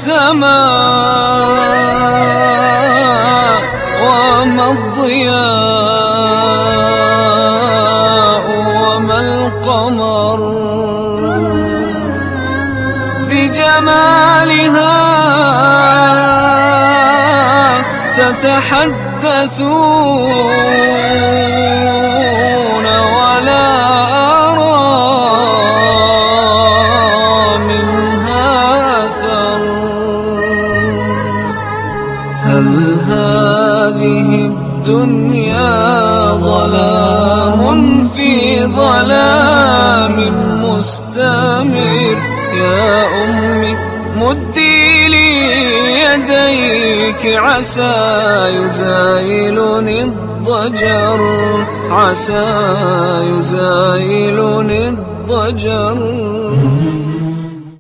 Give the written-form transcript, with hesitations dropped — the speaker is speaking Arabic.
السماء وما الضياء وما القمر، بجمالها تتحدثون ولا أرى منها أثر. هل هذه الدنيا ظلام في ظلام مستمر؟ يا أمي مدي لي يديك عسى يزايلني الضجر، عسى يزايلني الضجر.